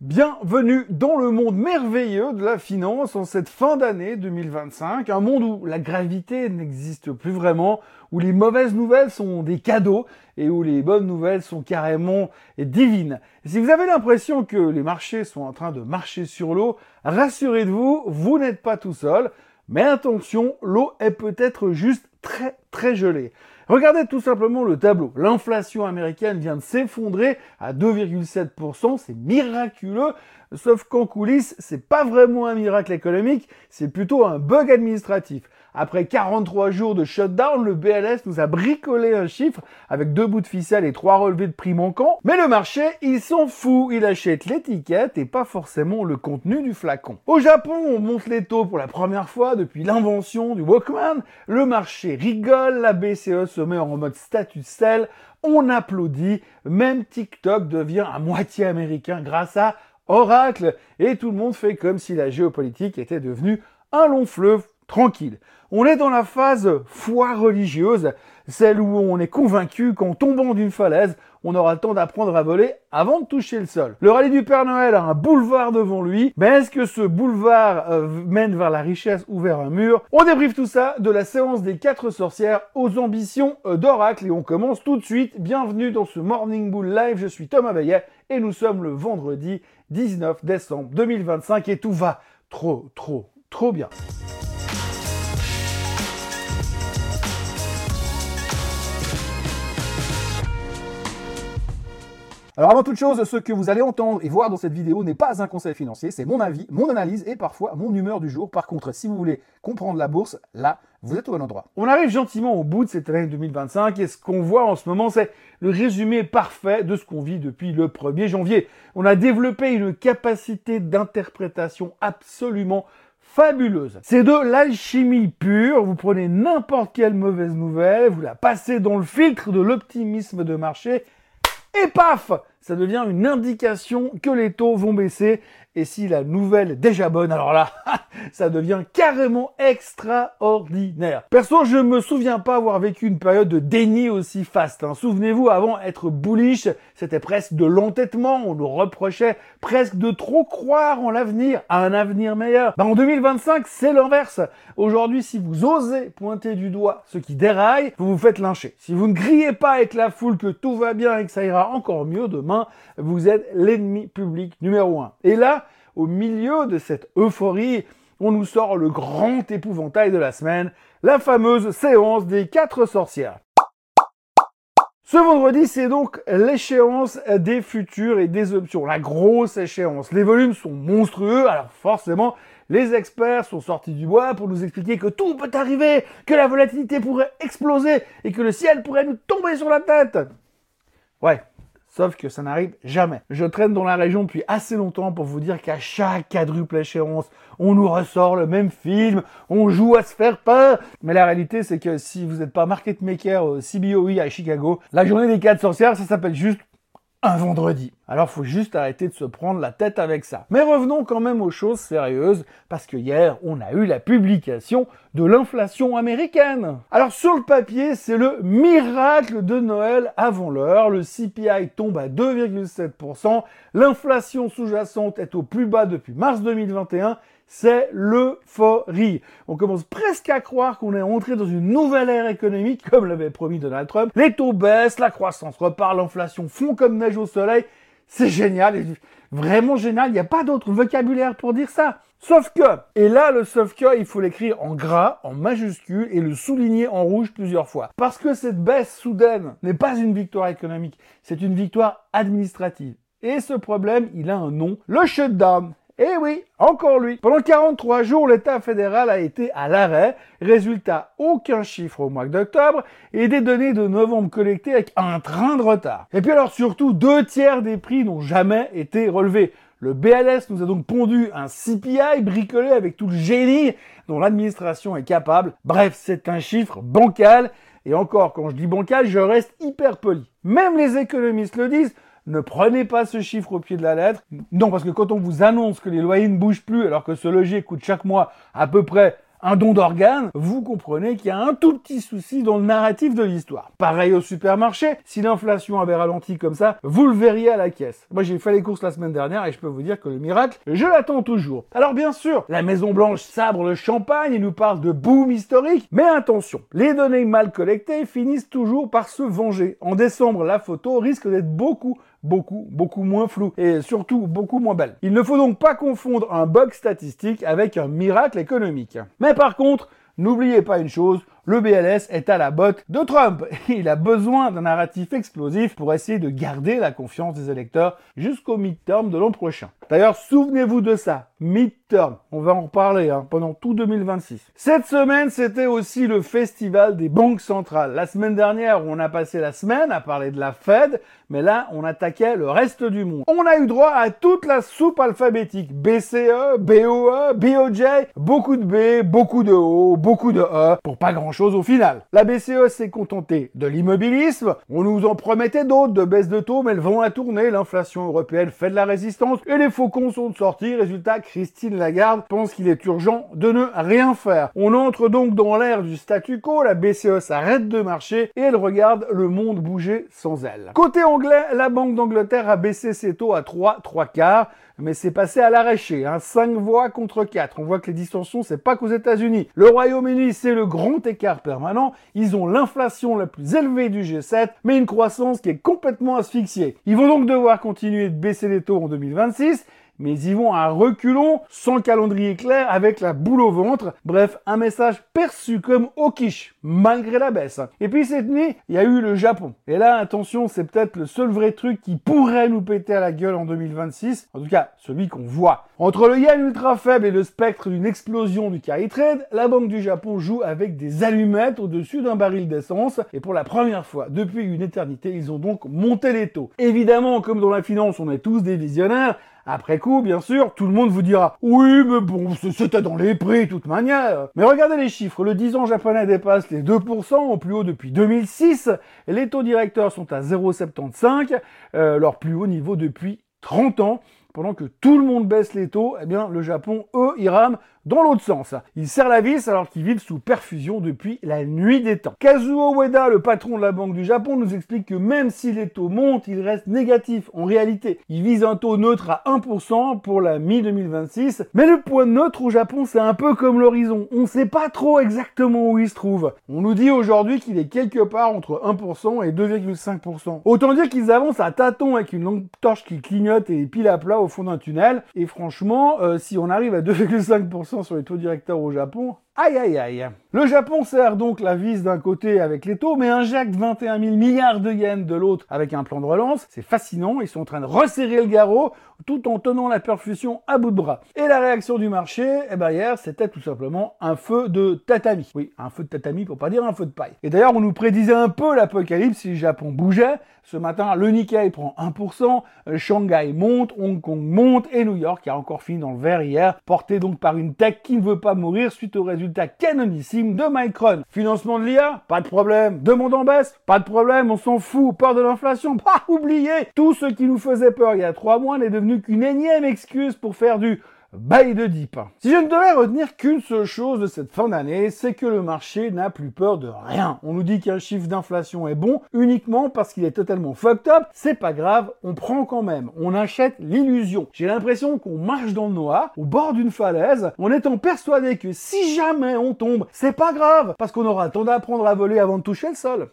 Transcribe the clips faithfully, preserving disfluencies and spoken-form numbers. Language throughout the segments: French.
Bienvenue dans le monde merveilleux de la finance en cette fin d'année deux mille vingt-cinq, un monde où la gravité n'existe plus vraiment, où les mauvaises nouvelles sont des cadeaux et où les bonnes nouvelles sont carrément divines. Et si vous avez l'impression que les marchés sont en train de marcher sur l'eau, rassurez-vous, vous n'êtes pas tout seul, mais attention, l'eau est peut-être juste très très gelée. Regardez tout simplement le tableau. L'inflation américaine vient de s'effondrer à deux virgule sept pour cent, c'est miraculeux, sauf qu'en coulisses, c'est pas vraiment un miracle économique, c'est plutôt un bug administratif. Après quarante-trois jours de shutdown, le B L S nous a bricolé un chiffre avec deux bouts de ficelle et trois relevés de prix manquants. Mais le marché, il s'en fout, il achète l'étiquette et pas forcément le contenu du flacon. Au Japon, on monte les taux pour la première fois depuis l'invention du Walkman. Le marché rigole, la B C E se met en mode status sell, on applaudit, même TikTok devient à moitié américain grâce à Oracle et tout le monde fait comme si la géopolitique était devenue un long fleuve tranquille. On est dans la phase foi religieuse, celle où on est convaincu qu'en tombant d'une falaise, on aura le temps d'apprendre à voler avant de toucher le sol. Le rallye du Père Noël a un boulevard devant lui, mais est-ce que ce boulevard euh, mène vers la richesse ou vers un mur? On débriefe tout ça de la séance des quatre sorcières aux ambitions euh, d'Oracle et on commence tout de suite. Bienvenue dans ce Morning Bull Live, je suis Thomas Veillet et nous sommes le vendredi dix-neuf décembre deux mille vingt-cinq et tout va trop, trop, trop bien. Alors avant toute chose, ce que vous allez entendre et voir dans cette vidéo n'est pas un conseil financier, c'est mon avis, mon analyse et parfois mon humeur du jour. Par contre, si vous voulez comprendre la bourse, là, vous êtes au bon endroit. On arrive gentiment au bout de cette année deux mille vingt-cinq et ce qu'on voit en ce moment, c'est le résumé parfait de ce qu'on vit depuis le premier janvier. On a développé une capacité d'interprétation absolument fabuleuse. C'est de l'alchimie pure, vous prenez n'importe quelle mauvaise nouvelle, vous la passez dans le filtre de l'optimisme de marché, et paf, ça devient une indication que les taux vont baisser. Et si la nouvelle est déjà bonne, alors là, ça devient carrément extraordinaire. Perso, je me souviens pas avoir vécu une période de déni aussi faste. Hein. Souvenez-vous, avant, être bullish, c'était presque de l'entêtement. On nous reprochait presque de trop croire en l'avenir, à un avenir meilleur. Ben, en deux mille vingt-cinq, c'est l'inverse. Aujourd'hui, si vous osez pointer du doigt ce qui déraille, vous vous faites lyncher. Si vous ne criez pas avec la foule que tout va bien et que ça ira encore mieux demain, vous êtes l'ennemi public numéro un. Et là, au milieu de cette euphorie, on nous sort le grand épouvantail de la semaine, la fameuse séance des quatre sorcières. Ce vendredi, c'est donc l'échéance des futurs et des options, la grosse échéance. Les volumes sont monstrueux, alors forcément, les experts sont sortis du bois pour nous expliquer que tout peut arriver, que la volatilité pourrait exploser et que le ciel pourrait nous tomber sur la tête. Ouais. Sauf que ça n'arrive jamais. Je traîne dans la région depuis assez longtemps pour vous dire qu'à chaque quadruple échéance, on nous ressort le même film, on joue à se faire peur. Mais la réalité, c'est que si vous n'êtes pas market maker au C B O E à Chicago, la journée des quatre sorcières, ça s'appelle juste un vendredi. Alors faut juste arrêter de se prendre la tête avec ça. Mais revenons quand même aux choses sérieuses, parce que hier, on a eu la publication de l'inflation américaine. Alors sur le papier, c'est le miracle de Noël avant l'heure. Le C P I tombe à deux virgule sept pour cent. L'inflation sous-jacente est au plus bas depuis mars deux mille vingt et un. C'est l'euphorie. On commence presque à croire qu'on est entré dans une nouvelle ère économique, comme l'avait promis Donald Trump. Les taux baissent, la croissance repart, l'inflation fond comme neige au soleil. C'est génial, vraiment génial, il n'y a pas d'autre vocabulaire pour dire ça. Sauf que, et là le sauf que, il faut l'écrire en gras, en majuscule et le souligner en rouge plusieurs fois. Parce que cette baisse soudaine n'est pas une victoire économique, c'est une victoire administrative. Et ce problème, il a un nom, le shutdown. Eh oui, encore lui. Pendant quarante-trois jours, l'État fédéral a été à l'arrêt. Résultat, aucun chiffre au mois d'octobre et des données de novembre collectées avec un train de retard. Et puis alors surtout, deux tiers des prix n'ont jamais été relevés. Le B L S nous a donc pondu un C P I bricolé avec tout le génie dont l'administration est capable. Bref, c'est un chiffre bancal. Et encore, quand je dis bancal, je reste hyper poli. Même les économistes le disent. Ne prenez pas ce chiffre au pied de la lettre. Non, parce que quand on vous annonce que les loyers ne bougent plus alors que ce logis coûte chaque mois à peu près un don d'organes, vous comprenez qu'il y a un tout petit souci dans le narratif de l'histoire. Pareil au supermarché, si l'inflation avait ralenti comme ça, vous le verriez à la caisse. Moi j'ai fait les courses la semaine dernière et je peux vous dire que le miracle, je l'attends toujours. Alors bien sûr, la Maison Blanche sabre le champagne et nous parle de boom historique, mais attention, les données mal collectées finissent toujours par se venger. En décembre, la photo risque d'être beaucoup beaucoup, beaucoup moins floue et surtout beaucoup moins belle. Il ne faut donc pas confondre un bug statistique avec un miracle économique. Mais par contre, n'oubliez pas une chose, le B L S est à la botte de Trump. Il a besoin d'un narratif explosif pour essayer de garder la confiance des électeurs jusqu'au midterm de l'an prochain. D'ailleurs, souvenez-vous de ça, midterm, on va en reparler hein, pendant tout deux mille vingt-six. Cette semaine, c'était aussi le festival des banques centrales. La semaine dernière, on a passé la semaine à parler de la Fed, mais là, on attaquait le reste du monde. On a eu droit à toute la soupe alphabétique, B C E, B O E, B O J, beaucoup de B, beaucoup de O, beaucoup de E, pour pas grand chose au final. La B C E s'est contentée de l'immobilisme, on nous en promettait d'autres de baisse de taux, mais le vent a tourné, l'inflation européenne fait de la résistance, et les faucons sont sortis, résultat, Christine Lagarde pense qu'il est urgent de ne rien faire. On entre donc dans l'ère du statu quo, la B C E s'arrête de marcher, et elle regarde le monde bouger sans elle. Côté anglais, la Banque d'Angleterre a baissé ses taux à trois, trois quarts, mais c'est passé à l'arraché, hein, cinq voix contre quatre. On voit que les distensions, c'est pas qu'aux États-Unis. Le Royaume-Uni, c'est le grand écart permanent. Ils ont l'inflation la plus élevée du G sept, mais une croissance qui est complètement asphyxiée. Ils vont donc devoir continuer de baisser les taux en deux mille vingt-six, mais ils vont à reculons, sans calendrier clair, avec la boule au ventre. Bref, un message perçu comme au quiche, malgré la baisse. Et puis cette nuit, il y a eu le Japon. Et là, attention, c'est peut-être le seul vrai truc qui pourrait nous péter à la gueule en deux mille vingt-six. En tout cas, celui qu'on voit. Entre le yen ultra faible et le spectre d'une explosion du carry trade, la Banque du Japon joue avec des allumettes au-dessus d'un baril d'essence. Et pour la première fois depuis une éternité, ils ont donc monté les taux. Évidemment, comme dans la finance, on est tous des visionnaires. Après coup, bien sûr, tout le monde vous dira « Oui, mais bon, c'était dans les prix, de toute manière ». Mais regardez les chiffres, le dix ans japonais dépasse les deux pour cent, au plus haut depuis deux mille six, et les taux directeurs sont à zéro virgule soixante-quinze, euh, leur plus haut niveau depuis trente ans. Pendant que tout le monde baisse les taux, eh bien, le Japon, eux, ils rament dans l'autre sens. Ils serrent la vis alors qu'ils vivent sous perfusion depuis la nuit des temps. Kazuo Ueda, le patron de la Banque du Japon, nous explique que même si les taux montent, ils restent négatifs. En réalité, ils visent un taux neutre à un pour cent pour la mi-deux mille vingt-six. Mais le point neutre au Japon, c'est un peu comme l'horizon. On ne sait pas trop exactement où il se trouve. On nous dit aujourd'hui qu'il est quelque part entre un pour cent et deux virgule cinq pour cent. Autant dire qu'ils avancent à tâtons avec une longue torche qui clignote et pile à plat au fond d'un tunnel. Et franchement, euh, si on arrive à deux virgule cinq pour cent sur les taux directeurs au Japon, aïe aïe aïe. Le Japon serre donc la vis d'un côté avec les taux, mais injecte vingt et un mille milliards de yens de l'autre avec un plan de relance. C'est fascinant, ils sont en train de resserrer le garrot tout en tenant la perfusion à bout de bras. Et la réaction du marché, eh ben hier, c'était tout simplement un feu de tatami. Oui, un feu de tatami pour pas dire un feu de paille. Et d'ailleurs, on nous prédisait un peu l'apocalypse si le Japon bougeait. Ce matin, le Nikkei prend un pour cent, Shanghai monte, Hong Kong monte et New York a encore fini dans le vert hier, porté donc par une tech qui ne veut pas mourir suite au résultat canonissime de Micron. Financement de l'I A, pas de problème. Demande en baisse, pas de problème, on s'en fout. Peur de l'inflation, pas oublié. Tout ce qui nous faisait peur il y a trois mois n'est devenu qu'une énième excuse pour faire du bail de dip. Si je ne devais retenir qu'une seule chose de cette fin d'année, c'est que le marché n'a plus peur de rien. On nous dit qu'un chiffre d'inflation est bon uniquement parce qu'il est totalement fucked up. C'est pas grave, on prend quand même. On achète l'illusion. J'ai l'impression qu'on marche dans le noir, au bord d'une falaise, en étant persuadé que si jamais on tombe, c'est pas grave, parce qu'on aura le temps d'apprendre à voler avant de toucher le sol.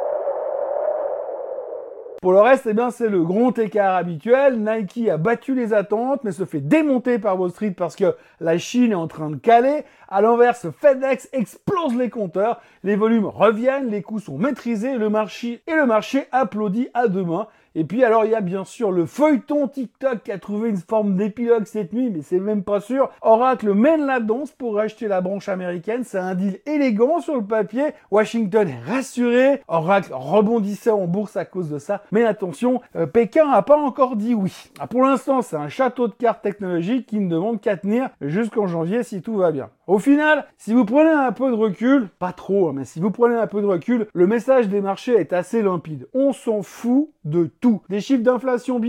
Pour le reste, eh bien, c'est le grand écart habituel. Nike a battu les attentes, mais se fait démonter par Wall Street parce que la Chine est en train de caler. À l'inverse, FedEx explose les compteurs, les volumes reviennent, les coûts sont maîtrisés, le marché et le marché applaudit à deux mains. Et puis alors il y a bien sûr le feuilleton TikTok qui a trouvé une forme d'épilogue cette nuit, mais c'est même pas sûr. Oracle mène la danse pour racheter la branche américaine, c'est un deal élégant sur le papier. Washington est rassuré, Oracle rebondissait en bourse à cause de ça. Mais attention, euh, Pékin n'a pas encore dit oui. Ah, pour l'instant, c'est un château de cartes technologique qui ne demande qu'à tenir jusqu'en janvier si tout va bien. Au final, si vous prenez un peu de recul, pas trop, mais si vous prenez un peu de recul, le message des marchés est assez limpide. On s'en fout de tout. Des chiffres d'inflation bidons,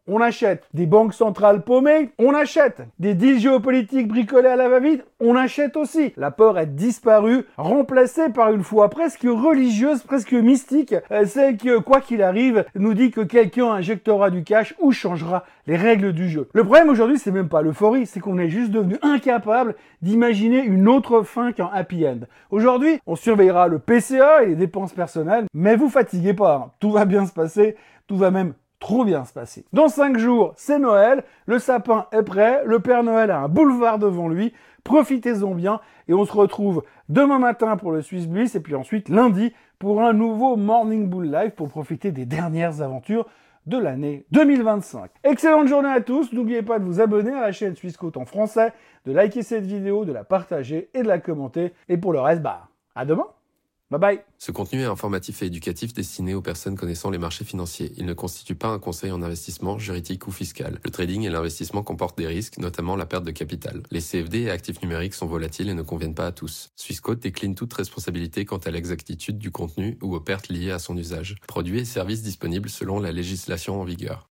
on achète. Des banques centrales paumées, on achète. Des deals géopolitiques bricolés à la va-vite, on achète aussi. La peur a disparu, remplacée par une foi presque religieuse, presque mystique, celle qui, quoi qu'il arrive, nous dit que quelqu'un injectera du cash ou changera les règles du jeu. Le problème aujourd'hui, c'est même pas l'euphorie, c'est qu'on est juste devenu incapable d'imaginer une autre fin qu'un happy end. Aujourd'hui, on surveillera le P C A et les dépenses personnelles, mais vous fatiguez pas, hein. Tout va bien se passer, tout va même trop bien se passer. Dans cinq jours, c'est Noël, le sapin est prêt, le Père Noël a un boulevard devant lui, profitez-en bien et on se retrouve demain matin pour le Swiss Bliss et puis ensuite lundi pour un nouveau Morning Bull Live pour profiter des dernières aventures de l'année deux mille vingt-cinq. Excellente journée à tous, n'oubliez pas de vous abonner à la chaîne Swissquote en français, de liker cette vidéo, de la partager et de la commenter. Et pour le reste, bah, à demain. Bye bye. Ce contenu est informatif et éducatif destiné aux personnes connaissant les marchés financiers. Il ne constitue pas un conseil en investissement, juridique ou fiscal. Le trading et l'investissement comportent des risques, notamment la perte de capital. Les C F D et actifs numériques sont volatiles et ne conviennent pas à tous. Swissquote décline toute responsabilité quant à l'exactitude du contenu ou aux pertes liées à son usage. Produits et services disponibles selon la législation en vigueur.